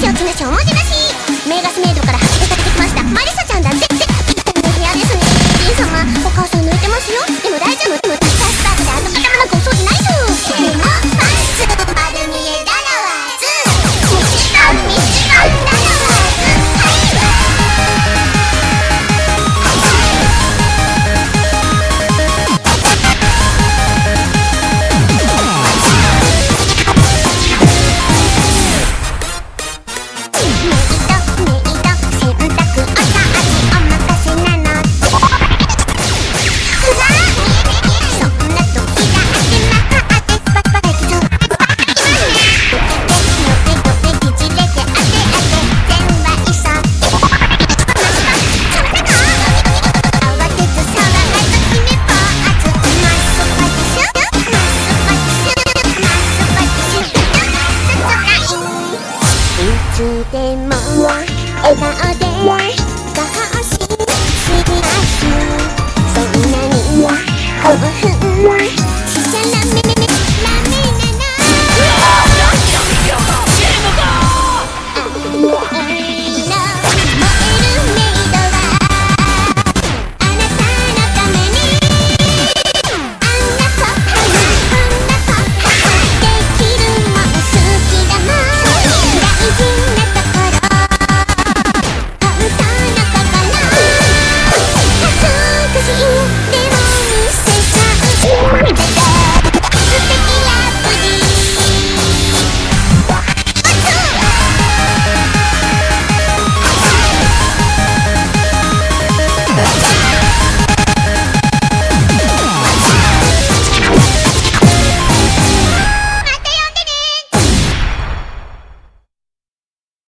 しおつねしおもてなし。メガスメイドから発出されてきましたマリサちゃんだって。部屋ですねジン様、お母さん抜いてますよ。でも大丈夫、でもさっさって頭なんかお掃除ないぞ。でもパンツ丸見えだらわず、道がだらわいつでも笑顔で